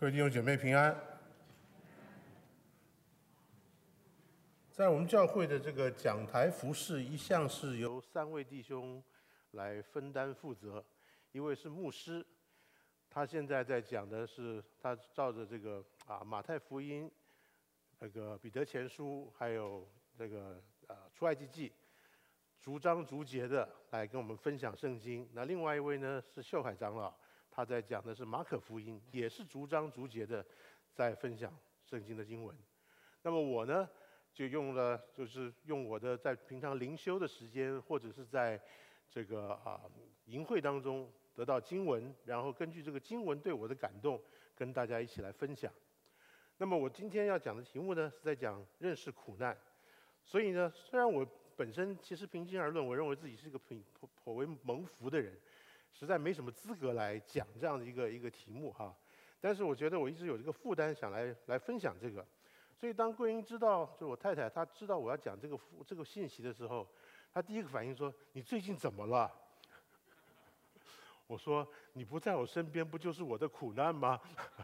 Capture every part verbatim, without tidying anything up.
各位弟兄姐妹平安。在我们教会的这个讲台服事，一向是由三位弟兄来分担负责。一位是牧师，他现在在讲的是他照着这个啊马太福音、那个彼得前书，还有这个啊出埃及记，逐章逐节的来跟我们分享圣经。那另外一位呢是秀海长老，他在讲的是马可福音，也是逐章逐节的在分享圣经的经文。那么我呢，就用了，就是用我的在平常灵修的时间，或者是在这个啊营会当中得到经文，然后根据这个经文对我的感动，跟大家一起来分享。那么我今天要讲的题目呢，是在讲认识苦难。所以呢，虽然我本身其实平心而论，我认为自己是一个颇颇为蒙福的人，实在没什么资格来讲这样的一个一个题目哈。但是我觉得我一直有这个负担，想来来分享这个。所以当桂英知道，就我太太，她知道我要讲这个这个信息的时候，她第一个反应说：“你最近怎么了？”我说：“你不在我身边，不就是我的苦难吗？”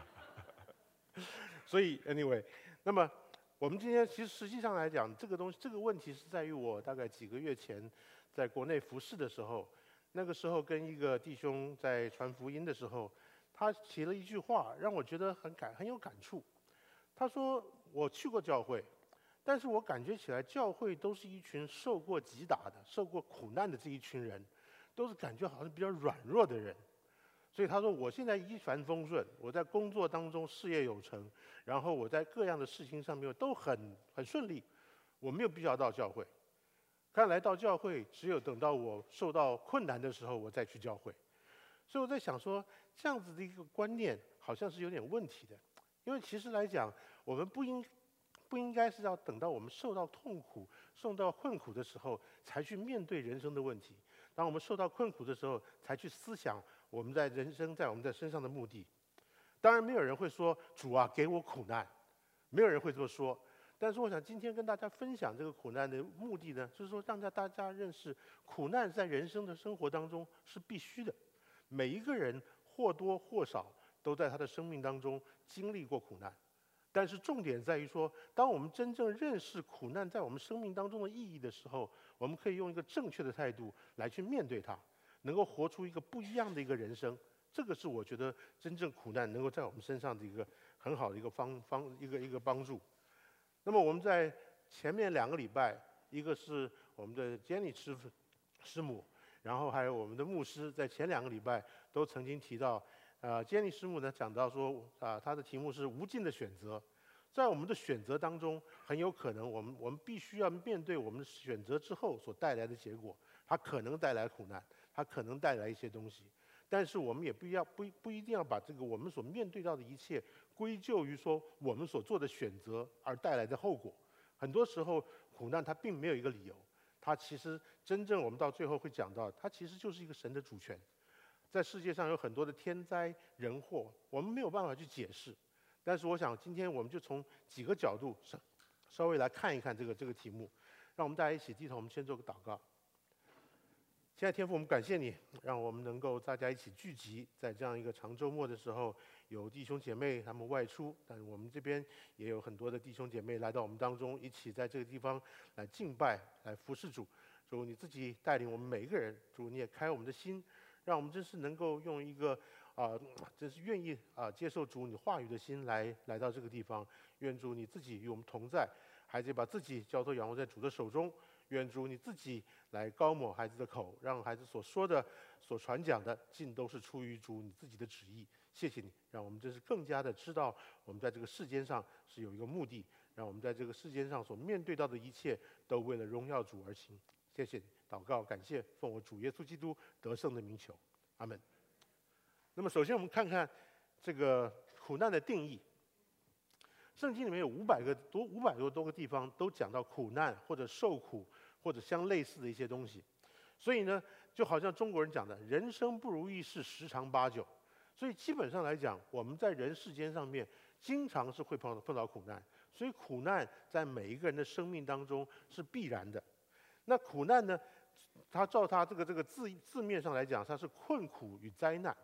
所以 anyway， 那么我们今天其实实际上来讲，这个东西这个问题是在于我大概几个月前在国内服侍的时候，那个时候跟一个弟兄在传福音的时候，他提了一句话，让我觉得很感很有感触。他说：“我去过教会，但是我感觉起来教会都是一群受过击打的、受过苦难的这一群人，都是感觉好像比较软弱的人。所以他说，我现在一帆风顺，我在工作当中事业有成，然后我在各样的事情上面都很很顺利，我没有必要到教会。看来到教会只有等到我受到困难的时候，我再去教会。所以我在想说，这样子的一个观念好像是有点问题的。”因为其实来讲，我们不应不应该是要等到我们受到痛苦、受到困苦的时候，才去面对人生的问题。当我们受到困苦的时候，才去思想我们在人生在我们在身上的目的。当然，没有人会说“主啊，给我苦难”，没有人会这么说。但是，我想今天跟大家分享这个苦难的目的呢，就是说让大家认识苦难在人生的生活当中是必须的。每一个人或多或少都在他的生命当中经历过苦难，但是重点在于说，当我们真正认识苦难在我们生命当中的意义的时候，我们可以用一个正确的态度来去面对它，能够活出一个不一样的一个人生。这个是我觉得真正苦难能够在我们身上的一个很好的一个方方一个一个帮助。那么我们在前面两个礼拜，一个是我们的 Jenny 师傅师母，然后还有我们的牧师，在前两个礼拜都曾经提到。呃，坚尼师母呢讲到说，啊、呃，他的题目是无尽的选择。在我们的选择当中，很有可能我们我们必须要面对我们的选择之后所带来的结果，它可能带来苦难，它可能带来一些东西。但是我们也不要不不一定要把这个我们所面对到的一切归咎于说我们所做的选择而带来的后果。很多时候，苦难它并没有一个理由，它其实真正我们到最后会讲到，它其实就是一个神的主权。在世界上有很多的天灾人祸，我们没有办法去解释。但是我想，今天我们就从几个角度稍稍微来看一看这个这个题目。让我们大家一起低头，我们先做个祷告。亲爱的天父，我们感谢你，让我们能够大家一起聚集，在这样一个长周末的时候，有弟兄姐妹他们外出，但是我们这边也有很多的弟兄姐妹来到我们当中，一起在这个地方来敬拜、来服侍主。主，你自己带领我们每一个人，主你也开我们的心。让我们真是能够用一个啊、呃，真是愿意啊、呃、接受主你话语的心来来到这个地方。愿主你自己与我们同在，孩子把自己交托仰望在主的手中。愿主你自己来高抹孩子的口，让孩子所说的、所传讲的，尽都是出于主你自己的旨意。谢谢你，让我们真是更加的知道，我们在这个世间上是有一个目的，让我们在这个世间上所面对到的一切，都为了荣耀主而行。谢谢你，祷告感谢，奉我主耶稣基督得胜的名求，阿门。那么首先我们看看这个苦难的定义。圣经里面有五百个多五百多多个地方都讲到苦难或者受苦或者相类似的一些东西，所以呢，就好像中国人讲的，人生不如意事十常八九。所以基本上来讲，我们在人世间上面经常是会碰到碰到苦难，所以苦难在每一个人的生命当中是必然的。那苦难呢，它照它这个这个字字面上来讲，它是困苦与灾难。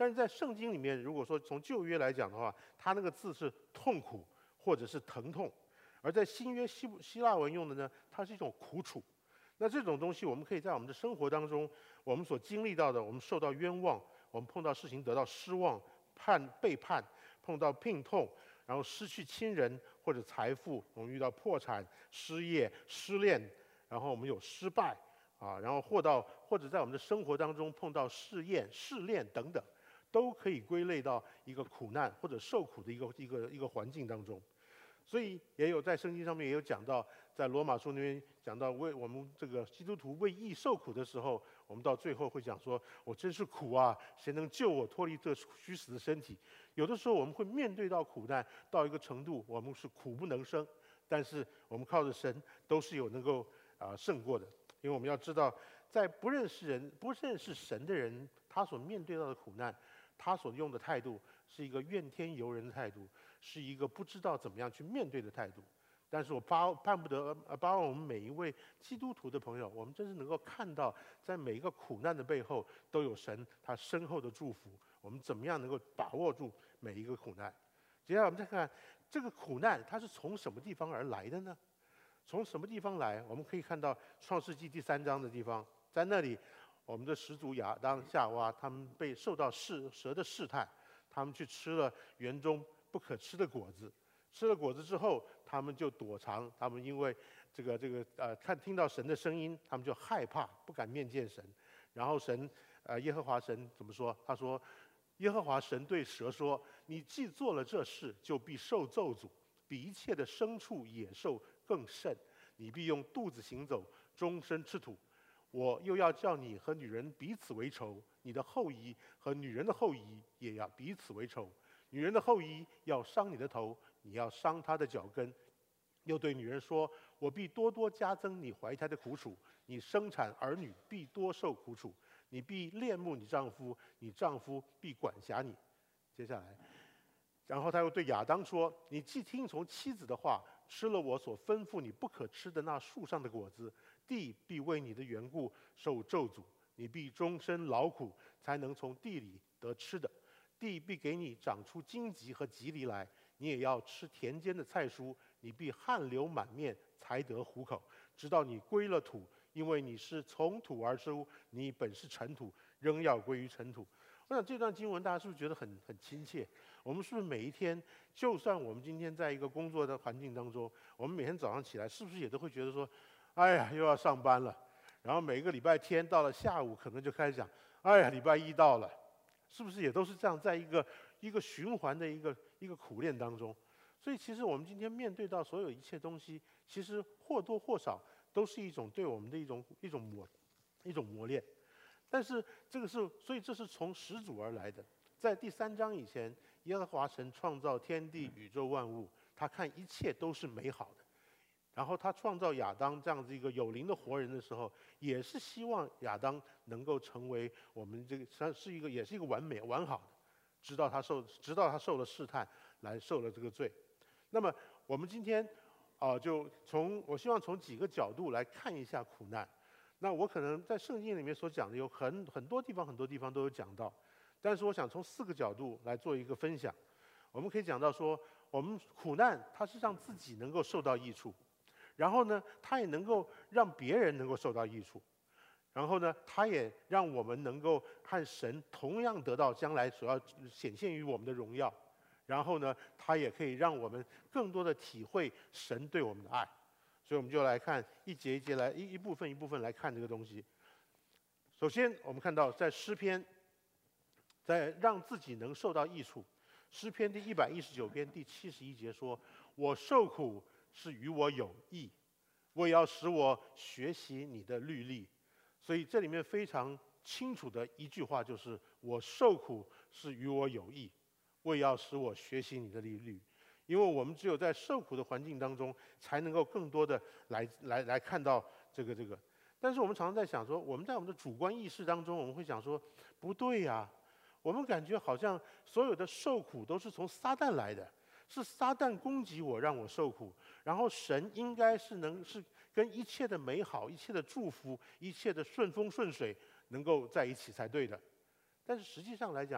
但是在圣经里面，如果说从旧约来讲的话，它那个字是痛苦或者是疼痛；而在新约希希腊文用的呢，它是一种苦楚。那这种东西，我们可以在我们的生活当中，我们所经历到的，我们受到冤枉，我们碰到事情得到失望、叛背叛，碰到病痛，然后失去亲人或者财富，我们遇到破产、失业、失恋，然后我们有失败啊，然后或到或者在我们的生活当中碰到试验、试炼等等，都可以归类到一个苦难或者受苦的一个一个一个环境当中。所以也有在圣经上面也有讲到，在罗马书那边讲到为我们这个基督徒为义受苦的时候，我们到最后会讲说：“我真是苦啊！谁能救我脱离这虚死的身体？”有的时候我们会面对到苦难到一个程度，我们是苦不能生，但是我们靠着神都是有能够啊、呃、胜过的，因为我们要知道，在不认识人、不认识神的人，他所面对到的苦难，他所用的态度是一个怨天尤人的态度。是一个不知道怎么样去面对的态度，但是我巴盼不得，呃，巴望我们每一位基督徒的朋友，我们真是能够看到，在每一个苦难的背后，都有神他深厚的祝福。我们怎么样能够把握住每一个苦难？接下来我们再看这个苦难，它是从什么地方而来的呢？从什么地方来？我们可以看到创世纪第三章的地方，在那里，我们的始祖亚当、夏娃，他们被受到试蛇的试探，他们去吃了园中不可吃的果子，吃了果子之后，他们就躲藏。他们因为这个这个呃，看听到神的声音，他们就害怕，不敢面见神。然后神呃，耶和华神怎么说？他说：“耶和华神对蛇说：你既做了这事，就必受咒诅，比一切的牲畜野兽更甚。你必用肚子行走，终身吃土。我又要叫你和女人彼此为仇，你的后裔和女人的后裔也要彼此为仇。”女人的后裔要伤你的头，你要伤她的脚跟。又对女人说：“我必多多加增你怀胎的苦楚，你生产儿女必多受苦楚。你必恋慕你丈夫，你丈夫必管辖你。”接下来，然后他又对亚当说：“你既听从妻子的话，吃了我所吩咐你不可吃的那树上的果子，地必为你的缘故受咒诅，你必终身劳苦，才能从地里得吃的。地必给你长出荆棘和棘藜来，你也要吃田间的菜蔬，你必汗流满面，才得糊口，直到你归了土，因为你是从土而出，你本是尘土，仍要归于尘土。”我想这段经文大家是不是觉得很很亲切？我们是不是每一天，就算我们今天在一个工作的环境当中，我们每天早上起来，是不是也都会觉得说：“哎呀，又要上班了。”然后每个礼拜天到了下午，可能就开始讲：“哎呀，礼拜一到了。”是不是也都是这样，在一个一个循环的一个一个苦练当中？所以，其实我们今天面对到所有一切东西，其实或多或少都是一种对我们的一种一种磨一种磨练。但是这个是，所以这是从始祖而来的。在第三章以前，耶和华神创造天地宇宙万物，他看一切都是美好的。然后他创造亚当这样子一个有灵的活人的时候，也是希望亚当能够成为我们这个是一个也是一个完美完好的，直到他受直到他受了试探，来受了这个罪。那么我们今天啊、呃，就从我希望从几个角度来看一下苦难。那我可能在圣经里面所讲的有很很多地方很多地方都有讲到，但是我想从四个角度来做一个分享。我们可以讲到说，我们苦难它是让自己能够受到益处。然后呢，它也能够让别人能够受到益处，然后呢，它也让我们能够和神同样得到将来所要显现于我们的荣耀。然后呢，它也可以让我们更多的体会神对我们的爱。所以我们就来看一节一节来一一部分一部分来看这个东西。首先，我们看到在诗篇，在让自己能受到益处。诗篇第一百一十九篇第七十一节说：“我受苦是与我有益，我也要使我学习你的律例。”所以这里面非常清楚的一句话就是：我受苦是与我有益，我也要使我学习你的律例。因为我们只有在受苦的环境当中，才能够更多的来来来看到这个这个。但是我们常常在想说，我们在我们的主观意识当中，我们会想说，不对呀、啊，我们感觉好像所有的受苦都是从撒旦来的。是撒旦攻击我，让我受苦，然后神应该是能是跟一切的美好、一切的祝福、一切的顺风顺水能够在一起才对的。但是实际上来讲，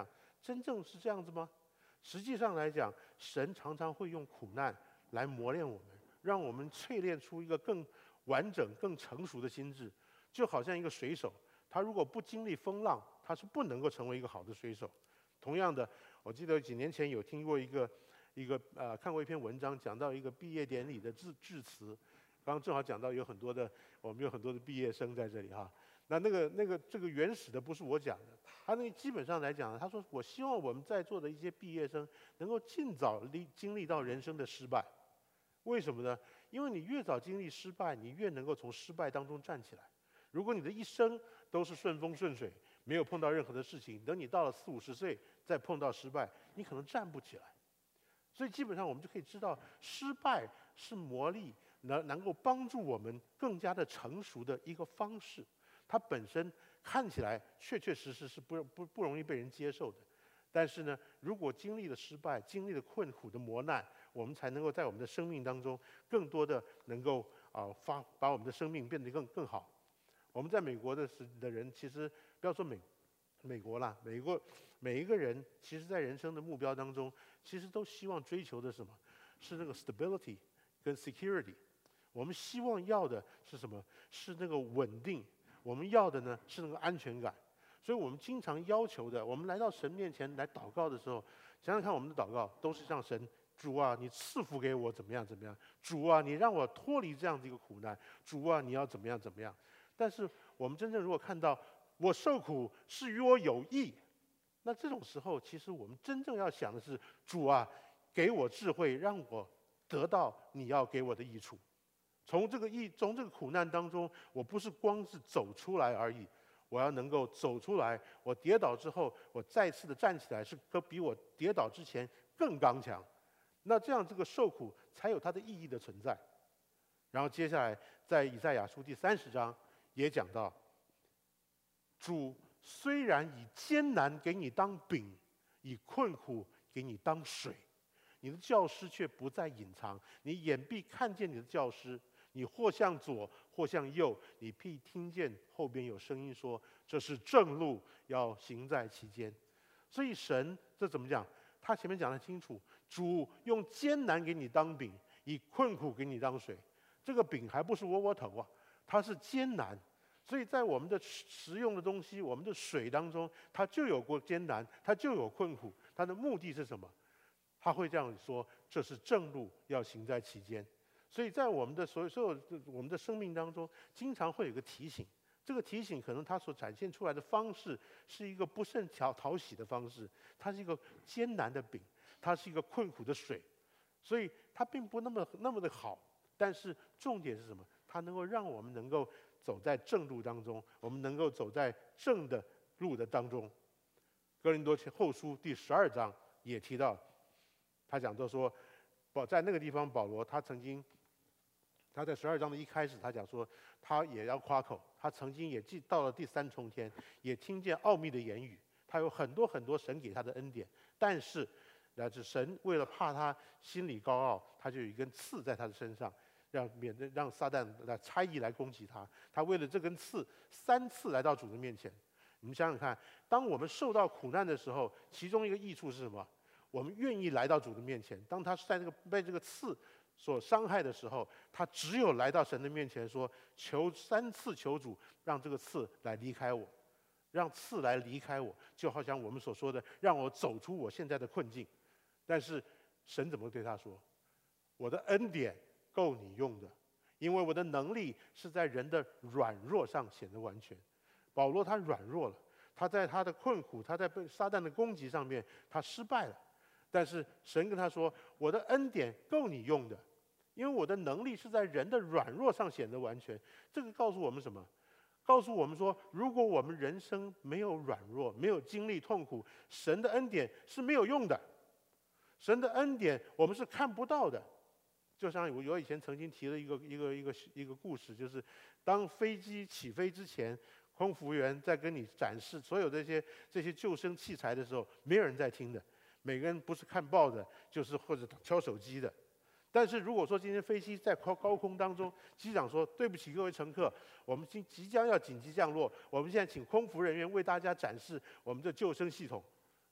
真正是这样子吗？实际上来讲，神常常会用苦难来磨练我们，让我们淬炼出一个更完整、更成熟的心智。就好像一个水手，他如果不经历风浪，他是不能够成为一个好的水手。同样的，我记得几年前有听过一个一个呃看过一篇文章，讲到一个毕业典礼的致致辞。刚刚正好讲到有很多的我们有很多的毕业生在这里哈。那那个那个这个原始的不是我讲的，他那基本上来讲，他说我希望我们在座的一些毕业生能够尽早历经历到人生的失败。为什么呢？因为你越早经历失败，你越能够从失败当中站起来。如果你的一生都是顺风顺水，没有碰到任何的事情，等你到了四五十岁再碰到失败，你可能站不起来。所以基本上我们就可以知道，失败是磨砺能能够帮助我们更加的成熟的一个方式。它本身看起来确确实实是不不不容易被人接受的，但是呢，如果经历了失败，经历了困苦的磨难，我们才能够在我们的生命当中更多的能够啊、呃、发把我们的生命变得更更好。我们在美国的是的人，其实不要说美美国啦，美国每一个人，其实在人生的目标当中，其实都希望追求的是什么？是那个 stability 跟 security。我们希望要的是什么？是那个稳定。我们要的呢是那个安全感。所以我们经常要求的，我们来到神面前来祷告的时候，想想看，我们的祷告都是向神：主啊，你赐福给我怎么样怎么样？主啊，你让我脱离这样的一个苦难。主啊，你要怎么样怎么样？但是我们真正如果看到我受苦是与我有益，那这种时候，其实我们真正要想的是：主啊，给我智慧，让我得到你要给我的益处。从这个益，从这个苦难当中，我不是光是走出来而已，我要能够走出来。我跌倒之后，我再次的站起来，是可比我跌倒之前更刚强。那这样这个受苦才有它的意义的存在。然后接下来在以赛亚书第三十章也讲到，主虽然以艰难给你当饼，以困苦给你当水，你的教师却不再隐藏，你眼必看见你的教师。你或向左，或向右，你必听见后边有声音说：“这是正路，要行在其间。”所以神这怎么讲？他前面讲得清楚，主用艰难给你当饼，以困苦给你当水。这个饼还不是窝窝头啊，它是艰难。所以在我们的食用的东西，我们的水当中，它就有过艰难，它就有困苦。它的目的是什么？他会这样说：“这是正路，要行在其间。”所以在我们的所有所有我们的生命当中，经常会有一个提醒。这个提醒可能它所展现出来的方式是一个不甚讨讨喜的方式，它是一个艰难的饼，它是一个困苦的水，所以它并不那么那么的好。但是重点是什么？它能够让我们能够走在正路当中，我们能够走在正的路的当中。哥林多后书第十二章也提到，他讲到说，保在那个地方，保罗他曾经。他在十二章的一开始，他讲说，他也要夸口，他曾经也进到了第三重天，也听见奥秘的言语，他有很多很多神给他的恩典，但是，乃至神为了怕他心里高傲，他就有一根刺在他的身上，让免得让撒旦来猜疑来攻击他。他为了这根刺，三次来到主的面前。你们想想看，当我们受到苦难的时候，其中一个益处是什么？我们愿意来到主的面前。当他在这个被这个刺所伤害的时候，他只有来到神的面前说：“求三次求主，让这个刺来离开我，让刺来离开我。”就好像我们所说的，让我走出我现在的困境。但是神怎么对他说？我的恩典够你用的，因为我的能力是在人的软弱上显得完全。保罗他软弱了，他在他的困苦，他在被撒旦的攻击上面，他失败了。但是神跟他说：“我的恩典够你用的，因为我的能力是在人的软弱上显得完全。”这个告诉我们什么？告诉我们说，如果我们人生没有软弱，没有经历痛苦，神的恩典是没有用的。神的恩典我们是看不到的。就像我我以前曾经提了一个一个一个一个故事，就是当飞机起飞之前，空服员在跟你展示所有这些这些救生器材的时候，没有人在听的。每个人不是看报的，就是或者敲手机的。但是如果说今天飞机在高高空当中，机长说：“对不起，各位乘客，我们即即将要紧急降落，我们现在请空服人员为大家展示我们的救生系统。”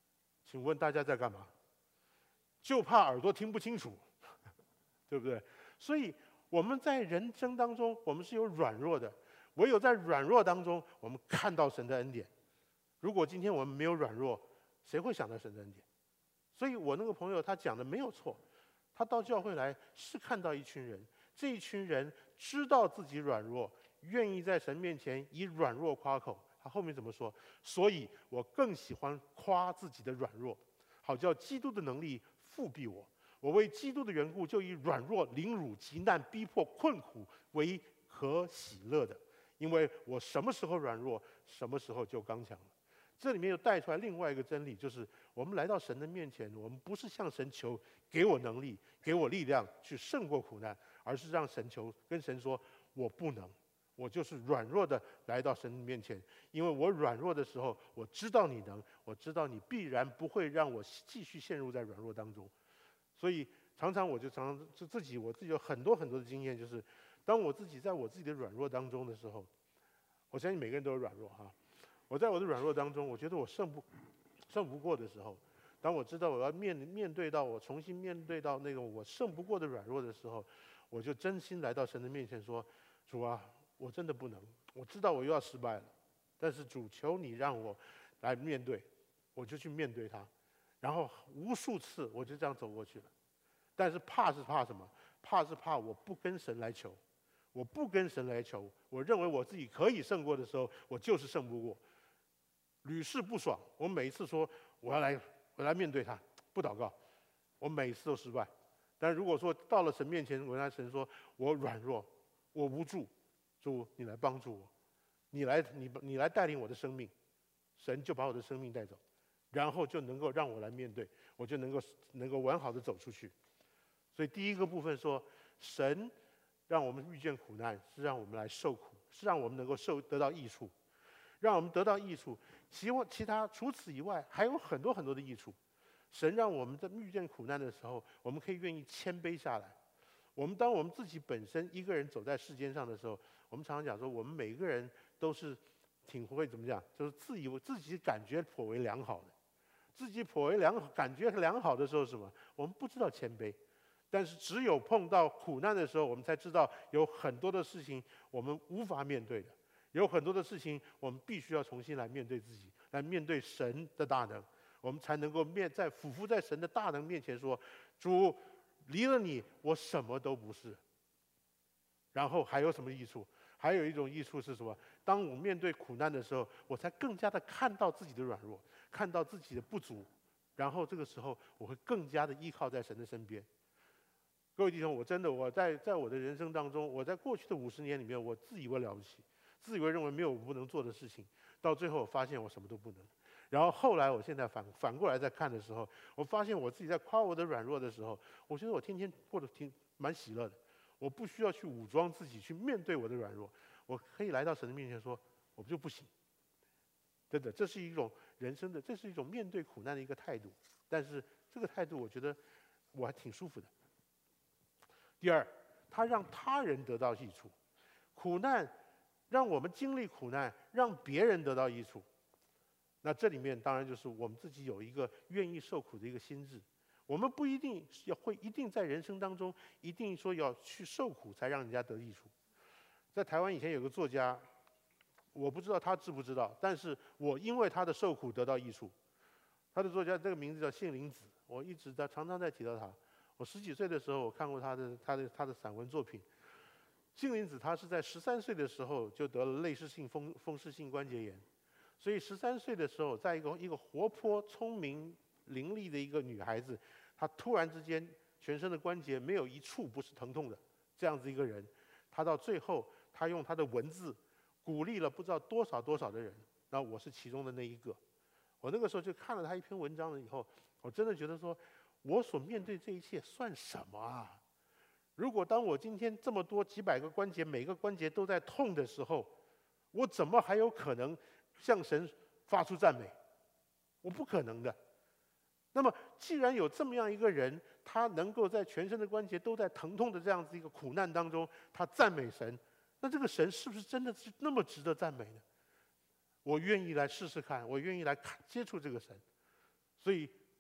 请问大家在干嘛？就怕耳朵听不清楚，对不对？所以我们在人生当中，我们是有软弱的，唯有在软弱当中，我们看到神的恩典。如果今天我们没有软弱，谁会想到神的恩典？所以我那个朋友他讲的没有错，他到教会来是看到一群人，这一群人知道自己软弱，愿意在神面前以软弱夸口。他后面怎么说？所以我更喜欢夸自己的软弱，好叫基督的能力复庇我。我为基督的缘故，就以软弱、凌辱、极难、逼迫、困苦为可喜乐的，因为我什么时候软弱，什么时候就刚强了。这里面又带出来另外一个真理，就是我们来到神的面前，我们不是向神求给我能力、给我力量去胜过苦难，而是让神求跟神说：我不能，我就是软弱的来到神的面前，因为我软弱的时候，我知道你能，我知道你必然不会让我继续陷入在软弱当中。所以常常我就常常就自己我自己有很多很多的经验，就是当我自己在我自己的软弱当中的时候，我相信每个人都有软弱哈。我在我的软弱当中，我觉得我胜不胜不过的时候，当我知道我要面面对到我重新面对到那个我胜不过的软弱的时候，我就真心来到神的面前说：主啊，我真的不能，我知道我又要失败了，但是主求你让我来面对，我就去面对它，然后无数次我就这样走过去了。但是怕是怕什么？怕是怕我不跟神来求，我不跟神来求，我认为我自己可以胜过的时候，我就是胜不过。屡试不爽，我每一次说我要来，我来面对他，不祷告，我每一次都失败。但如果说到了神面前，我跟神说，我软弱，我无助，主你来帮助我，你来你你来带领我的生命，神就把我的生命带走，然后就能够让我来面对，我就能够能够完好的走出去。所以第一个部分说，神让我们遇见苦难，是让我们来受苦，是让我们能够受得到益处。让我们得到益处，其其他除此以外还有很多很多的益处。神让我们在遇见苦难的时候，我们可以愿意谦卑下来。我们当我们自己本身一个人走在世间上的时候，我们常常讲说，我们每个人都是挺会怎么讲，就是自以为自己感觉颇为良好的，自己颇为良好感觉良好的时候是什么？我们不知道谦卑。但是只有碰到苦难的时候，我们才知道有很多的事情我们无法面对的。有很多的事情，我们必须要重新来面对自己，来面对神的大能，我们才能够面在俯伏在神的大能面前说：主，离了你，我什么都不是。然后还有什么益处？还有一种益处是什么？当我面对苦难的时候，我才更加的看到自己的软弱，看到自己的不足，然后这个时候我会更加的依靠在神的身边。各位弟兄，我真的我在在我的人生当中，我在过去的五十年里面，我自以为了不起。自以为认为没有我不能做的事情，到最后我发现我什么都不能。然后后来我现在反反过来再看的时候，我发现我自己在夸我的软弱的时候，我觉得我天天过得挺蛮喜乐的。我不需要去武装自己去面对我的软弱，我可以来到神的面前说，我就不行。真的，这是一种人生的，这是一种面对苦难的一个态度。但是这个态度，我觉得我还挺舒服的。第二，他让他人得到益处，苦难。让我们经历苦难，让别人得到益处。那这里面当然就是我们自己有一个愿意受苦的一个心智。我们不一定要会一定在人生当中一定说要去受苦才让人家得益处。在台湾以前有个作家，我不知道他知不知道，但是我因为他的受苦得到益处。他的作家这个名字叫杏林子，我一直在常常在提到他。我十几岁的时候，我看过他的他的他的散文作品。杏林子他是在十三岁的时候就得了类似性风风湿性关节炎，所以十三岁的时候，在一个一个活泼、聪明、伶俐的一个女孩子，她突然之间全身的关节没有一处不是疼痛的，这样子一个人，她到最后，她用她的文字鼓励了不知道多少多少的人，那我是其中的那一个。我那个时候就看了她一篇文章了以后，我真的觉得说，我所面对这一切算什么啊？如果当我今天这么多几百个关节，每个关节都在痛的时候，我怎么还有可能向神发出赞美？我不可能的。那么，既然有这么样一个人，他能够在全身的关节都在疼痛的这样子一个苦难当中，他赞美神，那这个神是不是真的是那么值得赞美呢？我愿意来试试看，我愿意来看接触这个神。所以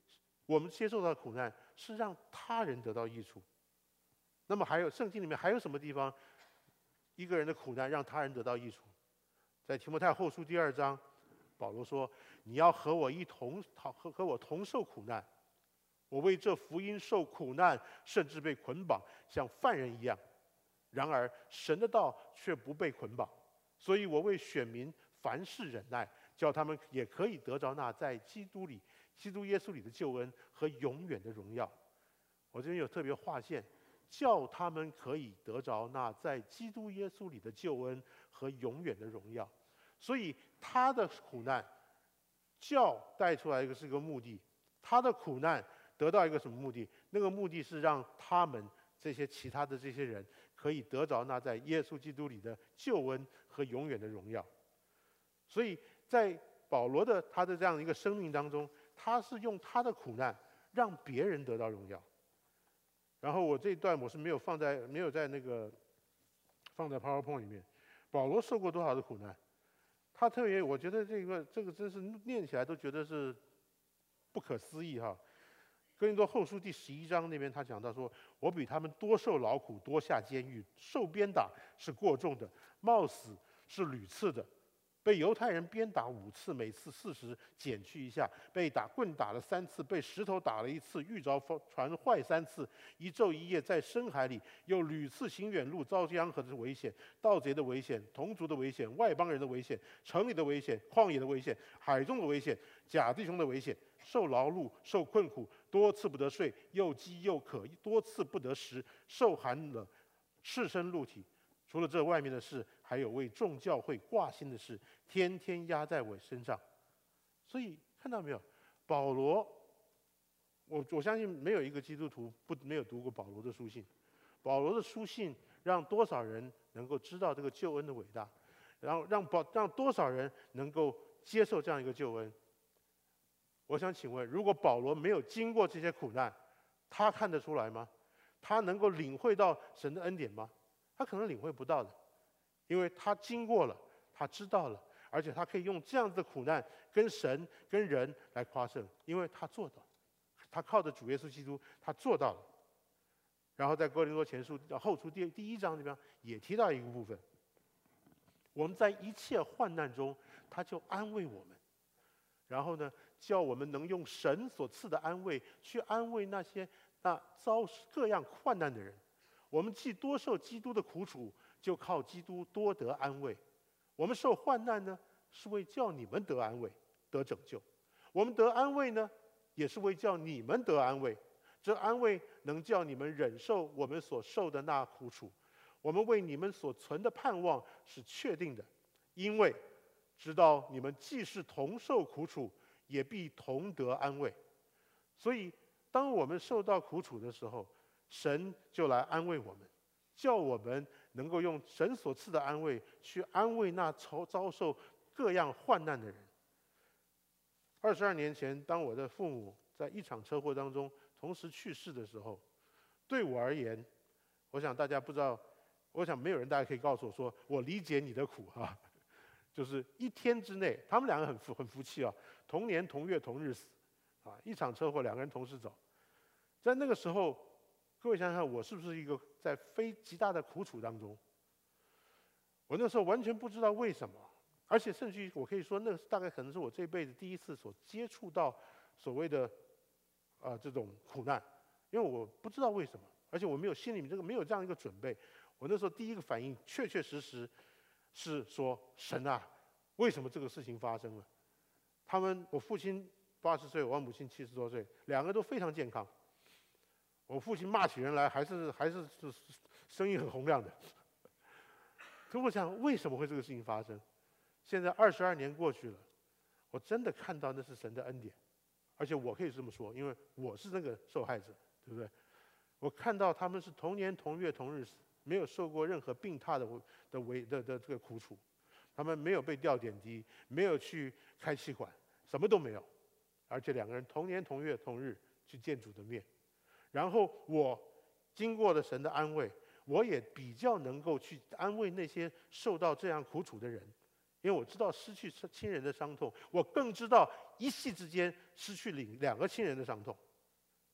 我们接受到的苦难是让他人得到益处。那么还有圣经里面还有什么地方一个人的苦难让他人得到益处？在提摩太后书第二章，保罗说：“你要和我一同和和我同受苦难。我为这福音受苦难，甚至被捆绑，像犯人一样。然而神的道却不被捆绑，所以我为选民凡事忍耐，叫他们也可以得着那在基督里、基督耶稣里的救恩和永远的荣耀。”我这边有特别划线，叫他们可以得着那在基督耶稣里的救恩和永远的荣耀。所以他的苦难，叫带出来一个是一个目的，他的苦难得到一个什么目的？那个目的是让他们这些其他的这些人可以得着那在耶稣基督里的救恩和永远的荣耀。所以在保罗的他的这样一个生命当中，他是用他的苦难让别人得到荣耀。然后我这一段我是没有放在没有在那个放在 PowerPoint 里面。保罗受过多少的苦难？他特别，我觉得这个这个真是念起来都觉得是不可思议哈。哥林多后书第十一章那边他讲到说：“我比他们多受劳苦，多下监狱，受鞭打是过重的，冒死是屡次的。被犹太人鞭打五次，每次四十，减去一下；被打棍打了三次，被石头打了一次，遇着船坏三次，一昼一夜在深海里，又屡次行远路，遭江河的危险、盗贼的危险、同族的危险、外邦人的危险、城里的危险、旷野的危险、海中的危险、假弟兄的危险，受劳碌，受困苦，多次不得睡，又饥又渴，多次不得食，受寒冷，赤身露体。除了这外面的事，还有为众教会挂心的事，天天压在我身上。”所以看到没有，保罗，我我相信没有一个基督徒不没有读过保罗的书信。保罗的书信让多少人能够知道这个救恩的伟大，然后让保让多少人能够接受这样一个救恩。我想请问，如果保罗没有经过这些苦难，他看得出来吗？他能够领会到神的恩典吗？他可能领会不到的，因为他经过了，他知道了，而且他可以用这样子的苦难跟神跟人来夸胜，因为他做到，他靠着主耶稣基督，他做到了。然后在哥林多前书后书第第一章这边也提到一个部分，我们在一切患难中，他就安慰我们，然后呢，叫我们能用神所赐的安慰去安慰那些那遭各样患难的人。我们既多受基督的苦楚，就靠基督多得安慰。我们受患难呢，是为叫你们得安慰、得拯救；我们得安慰呢，也是为叫你们得安慰。这安慰能叫你们忍受我们所受的那苦楚。我们为你们所存的盼望是确定的，因为知道你们既是同受苦楚，也必同得安慰。所以，当我们受到苦楚的时候，神就来安慰我们，叫我们能够用神所赐的安慰去安慰那遭遭受各样患难的人。二十二年前，当我的父母在一场车祸当中同时去世的时候，对我而言，我想大家不知道，我想没有人大家可以告诉我说，我理解你的苦啊。就是一天之内，他们两个很服很服气啊，同年同月同日死，啊，一场车祸两个人同时走，在那个时候。各位想想，我是不是一个在非极大的苦楚当中？我那时候完全不知道为什么，而且甚至于我可以说，那大概可能是我这辈子第一次所接触到所谓的啊、呃、这种苦难，因为我不知道为什么，而且我没有心里面这个没有这样一个准备。我那时候第一个反应，确确实实是说：神啊，为什么这个事情发生了？他们，我父亲八十岁，我母亲七十多岁，两个都非常健康。我父亲骂起人来还是还是是声音很洪亮的。可我想，为什么会这个事情发生？现在二十二年过去了，我真的看到那是神的恩典，而且我可以这么说，因为我是那个受害者，对不对？我看到他们是同年同月同日死，没有受过任何病榻的的为的的这个苦楚，他们没有被吊点滴，没有去开气管，什么都没有，而且两个人同年同月同日去见主的面。然后我经过了神的安慰，我也比较能够去安慰那些受到这样苦楚的人，因为我知道失去亲人的伤痛，我更知道一夕之间失去两个亲人的伤痛。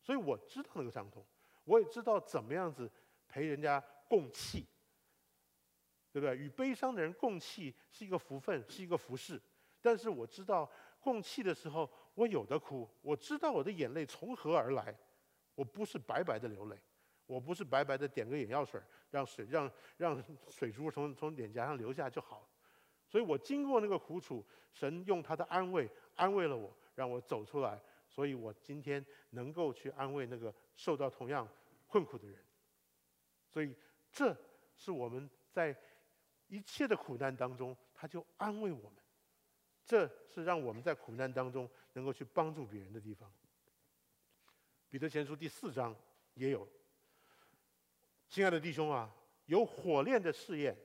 所以我知道那个伤痛，我也知道怎么样子陪人家共泣，对不对？与悲伤的人共泣是一个福分，是一个福事。但是我知道共泣的时候，我有的哭，我知道我的眼泪从何而来，我不是白白的流泪，我不是白白的点个眼药水，让水让让水珠从从脸颊上流下就好了。所以我经过那个苦楚，神用他的安慰安慰了我，让我走出来。所以我今天能够去安慰那个受到同样困苦的人。所以这是我们在一切的苦难当中，他就安慰我们。这是让我们在苦难当中能够去帮助别人的地方。彼得前书第四章也有，亲爱的弟兄啊，有火炼的试验，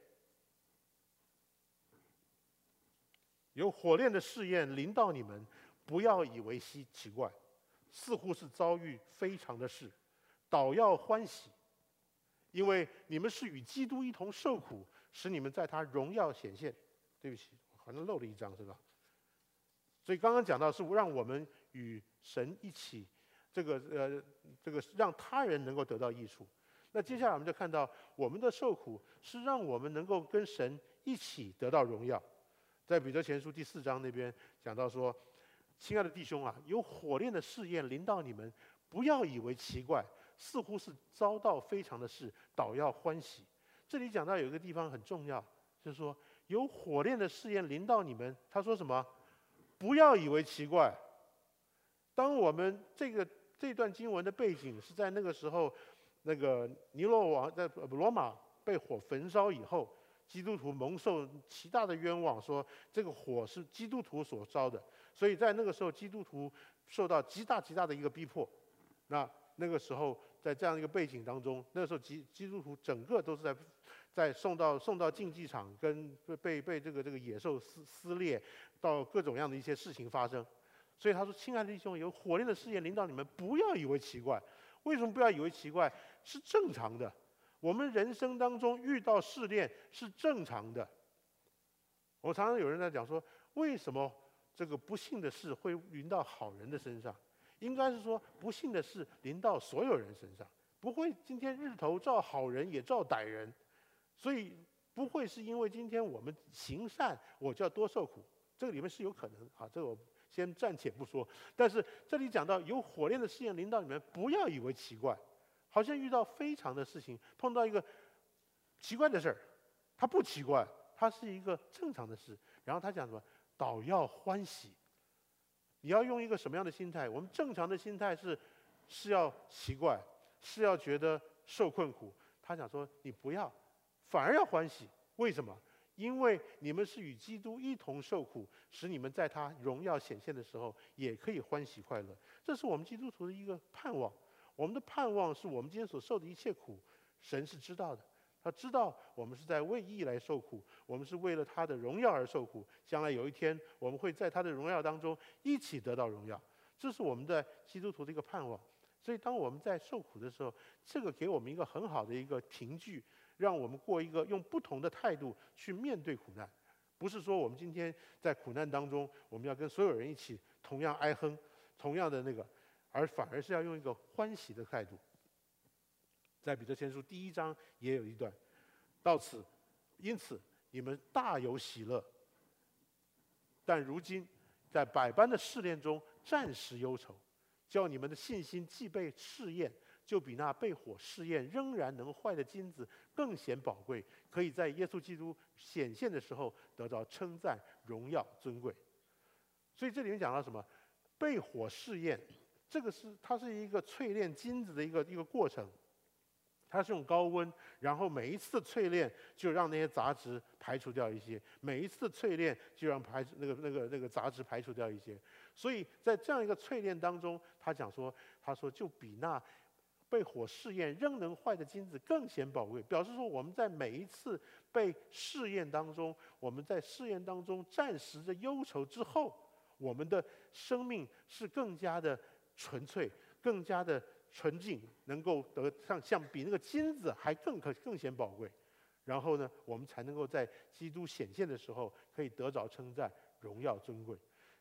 有火炼的试验临到你们，不要以为稀奇怪，似乎是遭遇非常的事，倒要欢喜，因为你们是与基督一同受苦，使你们在他荣耀显现。对不起，好像漏了一章是吧？所以刚刚讲到是让我们与神一起，这个呃这个让他人能够得到益处。那接下来我们就看到我们的受苦是让我们能够跟神一起得到荣耀。在彼得前书第四章那边讲到说，亲爱的弟兄啊，有火炼的试验临到你们，不要以为奇怪，似乎是遭到非常的事，倒要欢喜。这里讲到有一个地方很重要，就是说有火炼的试验临到你们，他说什么？不要以为奇怪。当我们这个这段经文的背景是在那个时候，那个尼罗王在罗马被火焚烧以后，基督徒蒙受极大的冤枉，说这个火是基督徒所烧的，所以在那个时候基督徒受到极大极大的一个逼迫。那那个时候在这样一个背景当中，那个时候基基督徒整个都是在在送到送到竞技场，跟被被这个这个野兽撕撕裂，到各种样的一些事情发生。所以他说：“亲爱的弟兄，有火炼的试验临到你们，不要以为奇怪。为什么不要以为奇怪？是正常的。我们人生当中遇到试炼是正常的。我常常有人在讲说，为什么这个不幸的事会临到好人的身上？应该是说，不幸的事临到所有人身上，不会今天日头照好人也照歹人，所以不会是因为今天我们行善，我就要多受苦。这个里面是有可能啊，这个我先暂且不说。但是这里讲到有火炼的试验临到你们，不要以为奇怪，好像遇到非常的事情，碰到一个奇怪的事儿，它不奇怪，它是一个正常的事。然后他讲什么？倒要欢喜。你要用一个什么样的心态？我们正常的心态是是要奇怪，是要觉得受困苦。他讲说你不要，反而要欢喜。为什么？因为你们是与基督一同受苦，使你们在他荣耀显现的时候，也可以欢喜快乐。这是我们基督徒的一个盼望。我们的盼望是我们今天所受的一切苦，神是知道的。他知道我们是在为义来受苦，我们是为了他的荣耀而受苦。将来有一天，我们会在他的荣耀当中一起得到荣耀。这是我们的基督徒的一个盼望。所以，当我们在受苦的时候，这个给我们一个很好的一个凭据，让我们过一个用不同的态度去面对苦难。不是说我们今天在苦难当中，我们要跟所有人一起同样哀哼，同样的那个，而反而是要用一个欢喜的态度。在彼得前书第一章也有一段，到此，因此你们大有喜乐，但如今在百般的试炼中暂时忧愁，叫你们的信心既被试验，就比那被火试验仍然能坏的金子更显宝贵，可以在耶稣基督显现的时候得到称赞、荣耀、尊贵。所以这里面讲到什么？被火试验，这个是它是一个淬炼金子的一个一个过程。它是用高温，然后每一次淬炼就让那些杂质排除掉一些，每一次淬炼就让排那个那个那个杂质排除掉一些。所以在这样一个淬炼当中，他讲说，他说就比那被火试验仍能坏的金子更显宝贵，表示说我们在每一次被试验当中，我们在试验当中暂时的忧愁之后，我们的生命是更加的纯粹，更加的纯净，能够得像像比那个金子还更可更显宝贵。然后呢，我们才能够在基督显现的时候，可以得着称赞、荣耀、尊贵。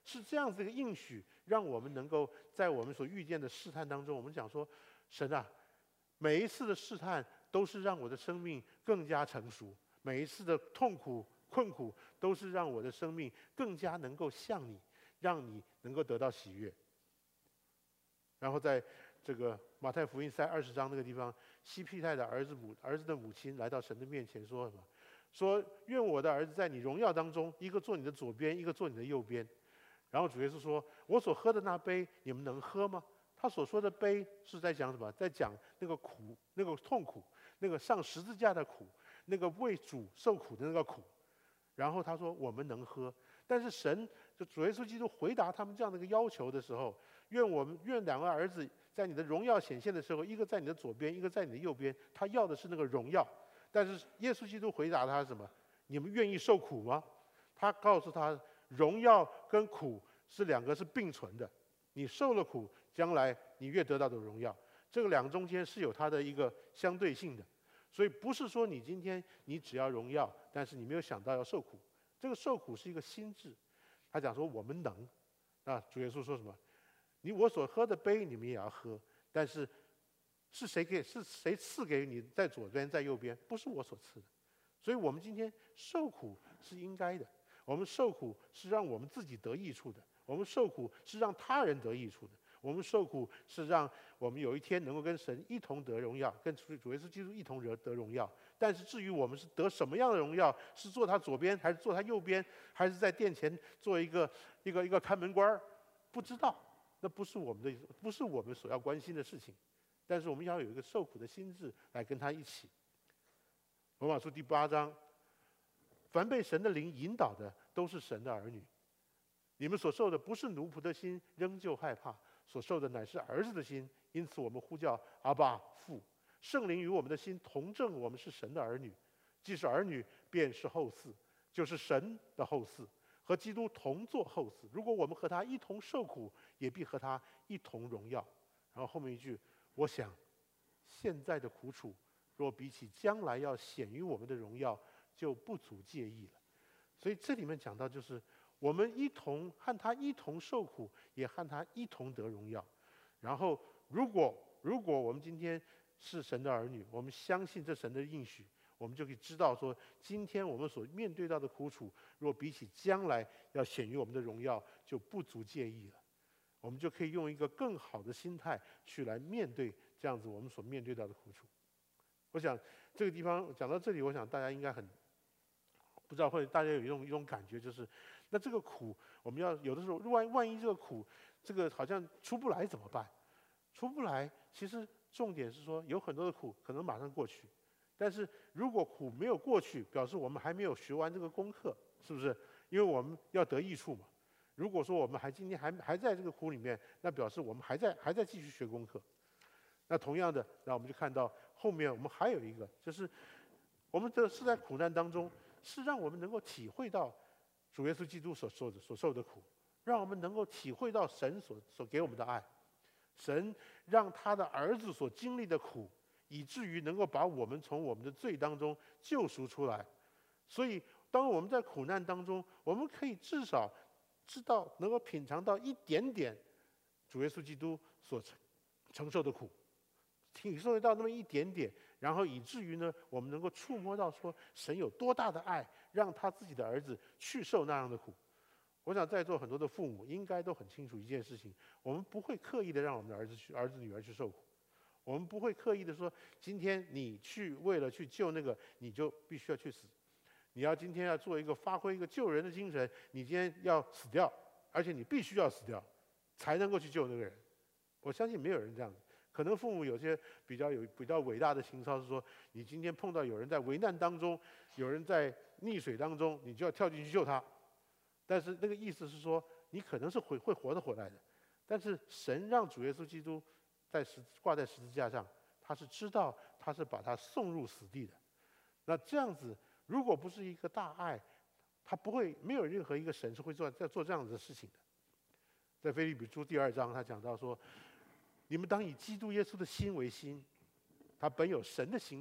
是这样子一个应许，让我们能够在我们所遇见的试探当中，我们讲说，神啊，每一次的试探都是让我的生命更加成熟，每一次的痛苦困苦都是让我的生命更加能够像你，让你能够得到喜悦。然后在这个马太福音三二十章那个地方，西庇太的儿子母儿子的母亲来到神的面前说什么？说愿我的儿子在你荣耀当中，一个坐你的左边，一个坐你的右边。然后主耶稣说：“我所喝的那杯，你们能喝吗？”他所说的杯是在讲什么？在讲那个苦、那个痛苦、那个上十字架的苦、那个为主受苦的那个苦。然后他说：“我们能喝。”但是神就主耶稣基督回答他们这样的一个要求的时候，愿我们愿两个儿子在你的荣耀显现的时候，一个在你的左边，一个在你的右边。他要的是那个荣耀。但是耶稣基督回答他什么？你们愿意受苦吗？他告诉他，荣耀跟苦是两个是并存的。你受了苦，将来你越得到的荣耀，这个两中间是有它的一个相对性的。所以不是说你今天你只要荣耀，但是你没有想到要受苦。这个受苦是一个心智。他讲说我们能，啊，主耶稣说什么？你我所喝的杯，你们也要喝，但是是谁给？是谁赐给你在左边在右边？不是我所赐的。所以我们今天受苦是应该的，我们受苦是让我们自己得益处的，我们受苦是让他人得益处的，我们受苦是让我们有一天能够跟神一同得荣耀，跟主耶稣基督一同得得荣耀。但是至于我们是得什么样的荣耀，是坐他左边，还是坐他右边，还是在殿前做一个一个一个看门官，不知道，那不是我们的，不是我们所要关心的事情。但是我们要有一个受苦的心智来跟他一起。罗马书第八章，凡被神的灵引导的，都是神的儿女。你们所受的不是奴仆的心，仍旧害怕；所受的乃是儿子的心。因此我们呼叫阿爸父。圣灵与我们的心同证，我们是神的儿女。既是儿女，便是后嗣，就是神的后嗣，和基督同作后嗣。如果我们和他一同受苦，也必和他一同荣耀。然后后面一句，我想现在的苦楚，若比起将来要显于我们的荣耀，就不足介意了。所以这里面讲到，就是我们一同和他一同受苦，也和他一同得荣耀。然后，如果如果我们今天是神的儿女，我们相信这神的应许，我们就可以知道说，今天我们所面对到的苦楚，若比起将来要显于我们的荣耀，就不足介意了。我们就可以用一个更好的心态去来面对这样子我们所面对到的苦楚。我想这个地方讲到这里，我想大家应该很不知道，或者大家有一种一种感觉，就是那这个苦，我们要有的时候，万万一这个苦，这个好像出不来怎么办？出不来，其实重点是说，有很多的苦可能马上过去，但是如果苦没有过去，表示我们还没有学完这个功课，是不是？因为我们要得益处嘛。如果说我们还今天还还在这个苦里面，那表示我们还在还在继续学功课。那同样的，那我们就看到后面我们还有一个，就是我们这是在苦难当中，是让我们能够体会到主耶稣基督所受的所受的苦，让我们能够体会到神所所给我们的爱。神让他的儿子所经历的苦，以至于能够把我们从我们的罪当中救赎出来。所以当我们在苦难当中，我们可以至少知道能够品尝到一点点主耶稣基督所承承受的苦，体受到那么一点点，然后以至于呢，我们能够触摸到说神有多大的爱，让他自己的儿子去受那样的苦。我想在座很多的父母应该都很清楚一件事情：我们不会刻意的让我们的儿子去儿子女儿去受苦，我们不会刻意的说今天你去为了去救那个，你就必须要去死。你要今天要做一个发挥一个救人的精神，你今天要死掉，而且你必须要死掉，才能够去救那个人。我相信没有人这样子。可能父母有些比较有比较伟大的情操是说，你今天碰到有人在危难当中，有人在溺水当中，你就要跳进去救他。但是那个意思是说，你可能是会会活得回来的。但是神让主耶稣基督在十挂在十字架上，他是知道他是把他送入死地的。那这样子，如果不是一个大爱，他不会没有任何一个神是会做在做这样子的事情的。在腓立比书第二章，他讲到说，你们当以基督耶稣的心为心，他本有神的形象，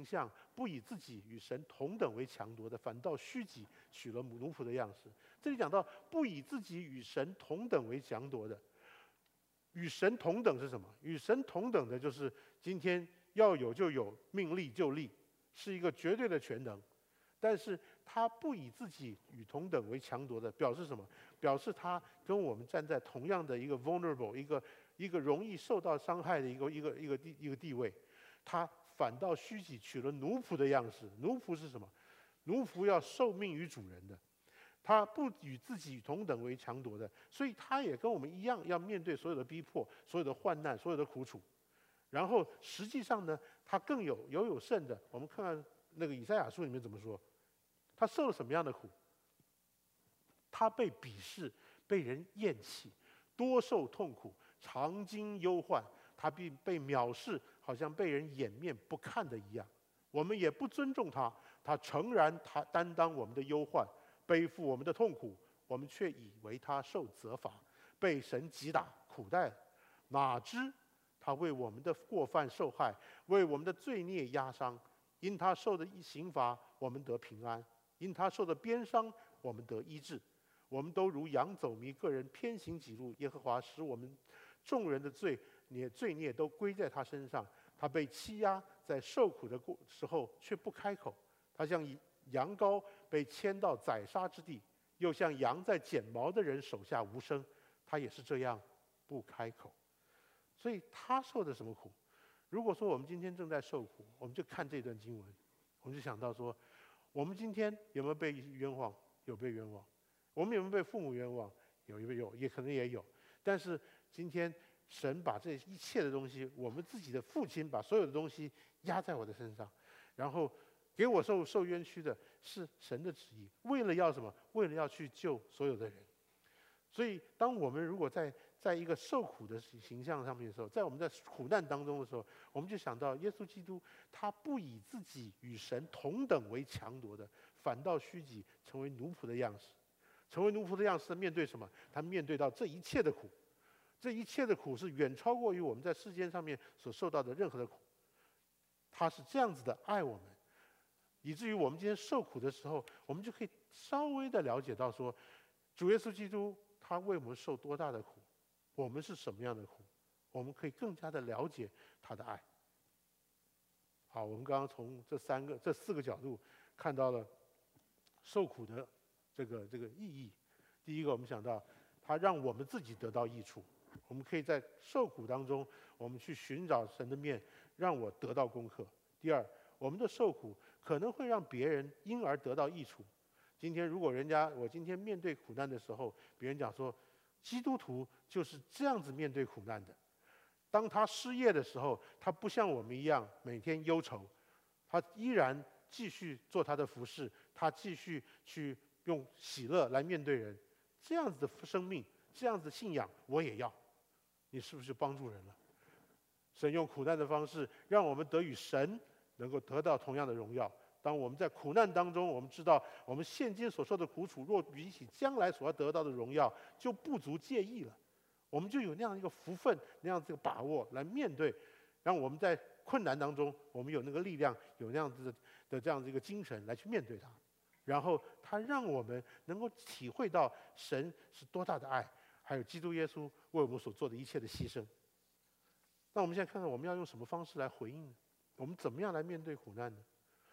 不以自己与神同等为强夺的，反倒虚己，取了奴仆的样式。这里讲到不以自己与神同等为强夺的，与神同等是什么？与神同等的就是今天要有就有，命立就立，是一个绝对的全能。但是他不以自己与同等为强夺的，表示什么？表示他跟我们站在同样的一个 vulnerable， 一个一个容易受到伤害的一个一个一个地一个地位。他反倒虚己，取了奴仆的样式。奴仆是什么？奴仆要受命于主人的，他不与自己同等为强夺的，所以他也跟我们一样，要面对所有的逼迫、所有的患难、所有的苦楚。然后实际上呢，他更有有有甚的。我们看看那个以赛亚书里面怎么说，他受了什么样的苦？他被鄙视，被人厌弃，多受痛苦，常经忧患。他并被藐视，好像被人掩面不看的一样。我们也不尊重他，他诚然他担当我们的忧患，背负我们的痛苦，我们却以为他受责罚，被神击打苦待。哪知他为我们的过犯受害，为我们的罪孽压伤。因他受的刑罚，我们得平安；因他受的鞭伤，我们得医治。我们都如羊走迷，个人偏行己路。耶和华使我们众人的罪孽罪孽都归在他身上。他被欺压，在受苦的时候却不开口。他像羊羔被牵到宰杀之地，又像羊在剪毛的人手下无声。他也是这样不开口。所以他受的什么苦？如果说我们今天正在受苦，我们就看这段经文，我们就想到说，我们今天有没有被冤枉？有被冤枉。我们有没有被父母冤枉？有，有，也可能也有。但是今天神把这一切的东西，我们自己的父亲把所有的东西压在我的身上，然后给我受受冤屈的是神的旨意，为了要什么？为了要去救所有的人。所以当我们如果在在一个受苦的形象上面的时候，在我们在苦难当中的时候，我们就想到耶稣基督，他不以自己与神同等为强夺的，反倒虚己，成为奴仆的样式。成为奴仆的样式，面对什么？他面对到这一切的苦，这一切的苦是远超过于我们在世间上面所受到的任何的苦。他是这样子的爱我们，以至于我们今天受苦的时候，我们就可以稍微的了解到说，主耶稣基督他为我们受多大的苦，我们是什么样的苦，我们可以更加的了解他的爱。好，我们刚刚从这三个、这四个角度看到了受苦的这个这个意义。第一个，我们想到他让我们自己得到益处，我们可以在受苦当中，我们去寻找神的面，让我得到功课。第二，我们的受苦可能会让别人因而得到益处。今天如果人家我今天面对苦难的时候，别人讲说，基督徒就是这样子面对苦难的。当他失业的时候，他不像我们一样每天忧愁，他依然继续做他的服事，他继续去用喜乐来面对人。这样子的生命，这样子的信仰，我也要。你是不是帮助人了？神用苦难的方式，让我们得与神能够得到同样的荣耀。当我们在苦难当中，我们知道我们现今所受的苦楚，若比起将来所要得到的荣耀，就不足介意了。我们就有那样一个福分，那样子的把握来面对，让我们在困难当中，我们有那个力量，有那样子的的这样子一个精神来去面对它。然后他让我们能够体会到神是多大的爱，还有基督耶稣为我们所做的一切的牺牲。那我们现在看看我们要用什么方式来回应呢？我们怎么样来面对苦难呢？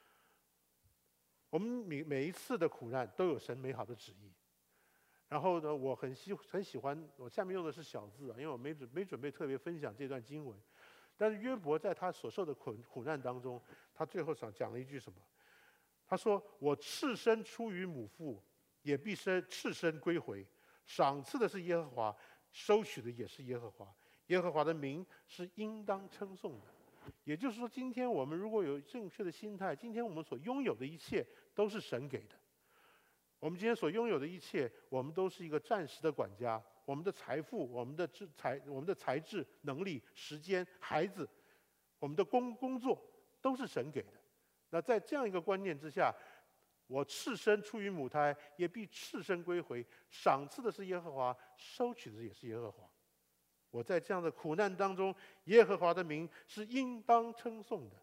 我们每每一次的苦难都有神美好的旨意。然后呢，我很喜很喜欢，我下面用的是小字啊，因为我没准没准备特别分享这段经文。但是约伯在他所受的苦苦难当中，他最后想讲了一句什么？他说：“我赤身出于母腹，也必身赤身归回。赏赐的是耶和华，收取的也是耶和华。耶和华的名是应当称颂的。”也就是说，今天我们如果有正确的心态，今天我们所拥有的一切都是神给的。我们今天所拥有的一切，我们都是一个暂时的管家。我们的财富、我们的智财、我们的才智、能力、时间、孩子、我们的工工作，都是神给的。那在这样一个观念之下，我赤身出于母胎，也必赤身归回。赏赐的是耶和华，收取的也是耶和华。我在这样的苦难当中，耶和华的名是应当称颂的。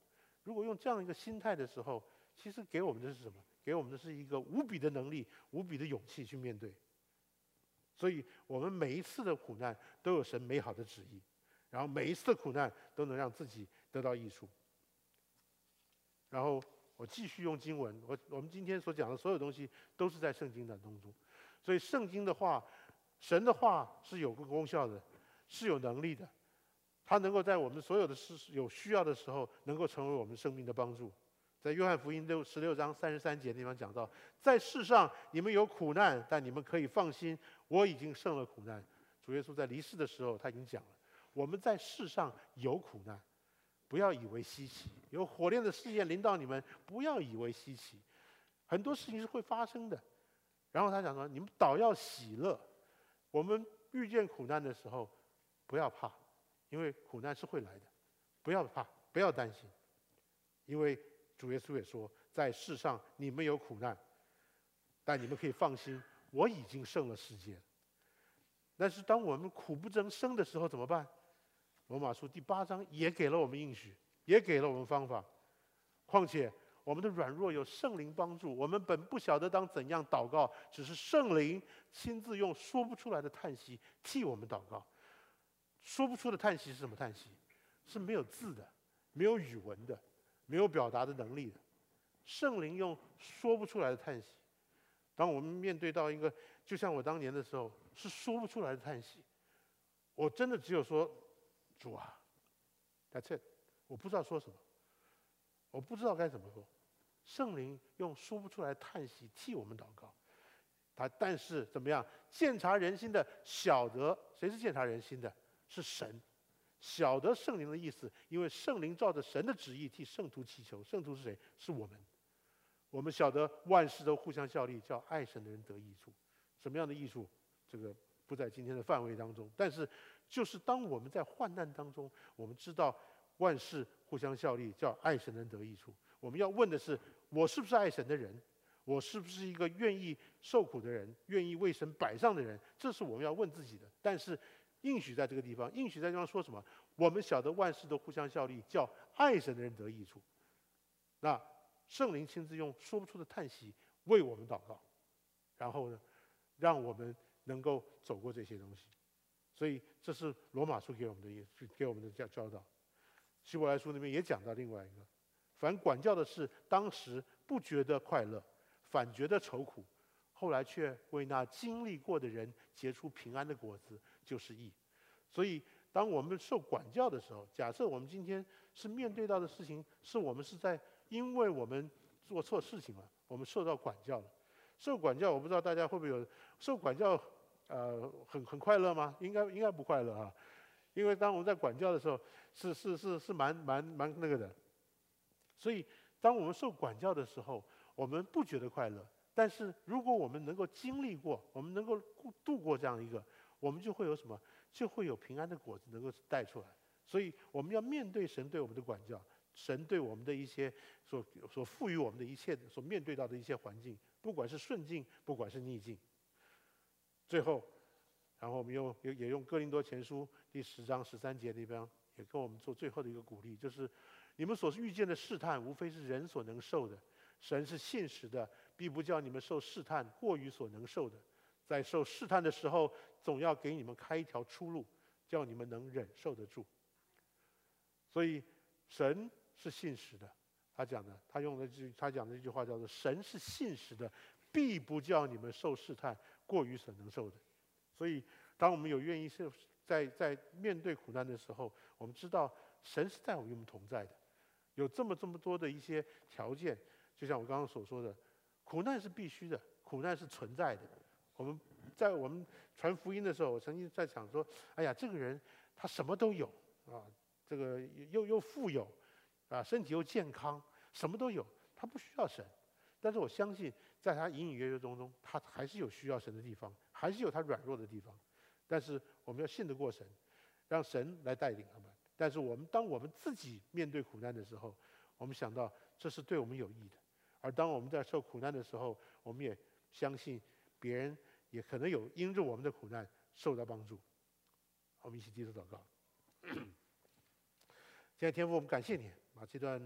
如果用这样一个心态的时候，其实给我们的是什么？给我们的是一个无比的能力、无比的勇气去面对。所以我们每一次的苦难都有神美好的旨意，然后每一次的苦难都能让自己得到益处。然后我继续用经文，我我们今天所讲的所有东西都是在圣经的当中，所以圣经的话，神的话是有功效的，是有能力的，它能够在我们所有的事有需要的时候，能够成为我们生命的帮助。在约翰福音六十六章三十三节地方讲到，在世上你们有苦难，但你们可以放心，我已经胜了苦难。主耶稣在离世的时候，他已经讲了，我们在世上有苦难，不要以为稀奇；有火炼的试验临到你们，不要以为稀奇。很多事情是会发生的。然后他讲说，你们倒要喜乐。我们遇见苦难的时候，不要怕，因为苦难是会来的，不要怕，不要担心，因为主耶稣也说，在世上你们有苦难，但你们可以放心，我已经胜了世界了。但是当我们苦不争生的时候怎么办？罗马书第八章也给了我们应许，也给了我们方法。况且我们的软弱有圣灵帮助，我们本不晓得当怎样祷告，只是圣灵亲自用说不出来的叹息替我们祷告。说不出的叹息是什么叹息？是没有字的，没有语文的，没有表达的能力的。圣灵用说不出来的叹息。当我们面对到一个，就像我当年的时候，是说不出来的叹息。我真的只有说，主啊 ，That's it， 我不知道说什么，我不知道该怎么说。圣灵用说不出来的叹息替我们祷告。他但是怎么样？鉴察人心的，晓得谁是鉴察人心的？是神。晓得圣灵的意思，因为圣灵照着神的旨意替圣徒祈求。圣徒是谁？是我们。我们晓得万事都互相效力，叫爱神的人得益处。什么样的益处？这个不在今天的范围当中。但是，就是当我们在患难当中，我们知道万事互相效力，叫爱神的人得益处。我们要问的是：我是不是爱神的人？我是不是一个愿意受苦的人，愿意为神摆上的人？这是我们要问自己的。但是，应许在这个地方，应许在这地方说什么？我们晓得万事都互相效力，叫爱神的人得益处。那圣灵亲自用说不出的叹息为我们祷告，然后呢，让我们能够走过这些东西。所以这是罗马书给我们的给我们的教教导。希伯来书那边也讲到另外一个，凡管教的事，当时不觉得快乐，反觉得愁苦，后来却为那经历过的人结出平安的果子，就是义。所以当我们受管教的时候，假设我们今天是面对到的事情，是我们是在因为我们做错事情了，我们受到管教了。受管教，我不知道大家会不会有受管教，呃，很很快乐吗？应该应该不快乐啊，因为当我们在管教的时候，是是是是蛮蛮蛮那个的。所以当我们受管教的时候，我们不觉得快乐。但是如果我们能够经历过，我们能够度过这样一个，我们就会有什么？就会有平安的果子能够带出来。所以我们要面对神对我们的管教。神对我们的一些所所赋予我们的一切所面对到的一些环境，不管是顺境，不管是逆境。最后，然后我们用也用哥林多前书第十章十三节地方，也跟我们做最后的一个鼓励，就是你们所遇见的试探，无非是人所能受的。神是信实的，必不叫你们受试探过于所能受的。在受试探的时候，总要给你们开一条出路，叫你们能忍受得住。所以，神是信实的，他讲的，他用的句，他讲的一句话叫做“神是信实的，必不叫你们受试探过于所能受的”。所以，当我们有愿意是在在面对苦难的时候，我们知道神是在与我们同在的。有这么这么多的一些条件，就像我刚刚所说的，苦难是必须的，苦难是存在的。我们在我们传福音的时候，我曾经在想说，哎呀，这个人他什么都有啊，这个又又富有。啊，身体又健康，什么都有，他不需要神。但是我相信，在他隐隐约约中中，他还是有需要神的地方，还是有他软弱的地方。但是我们要信得过神，让神来带领他们。但是我们当我们自己面对苦难的时候，我们想到这是对我们有益的。而当我们在受苦难的时候，我们也相信别人也可能有因着我们的苦难受到帮助。我们一起低头祷告。现在天父，我们感谢你，把这段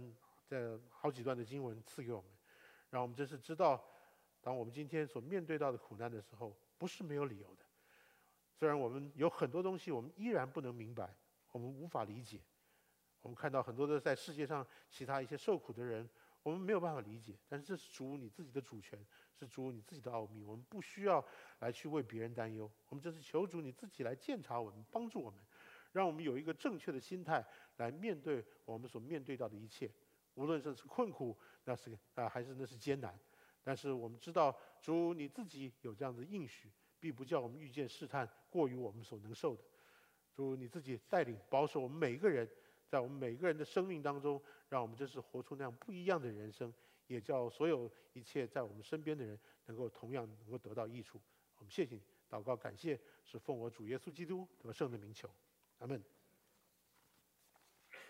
这好几段的经文赐给我们，让我们真是知道，当我们今天所面对到的苦难的时候，不是没有理由的。虽然我们有很多东西我们依然不能明白，我们无法理解，我们看到很多的在世界上其他一些受苦的人，我们没有办法理解，但是这是主你自己的主权，是主你自己的奥秘，我们不需要来去为别人担忧，我们这是求主你自己来鉴察我们，帮助我们，让我们有一个正确的心态来面对我们所面对到的一切，无论是困苦，那是啊还是那是艰难，但是我们知道主你自己有这样的应许，必不叫我们遇见试探过于我们所能受的。主你自己带领保守我们每一个人，在我们每个人的生命当中，让我们真是活出那样不一样的人生，也叫所有一切在我们身边的人能够同样能够得到益处。我们谢谢你，祷告感谢是奉我主耶稣基督得胜的名求，阿门。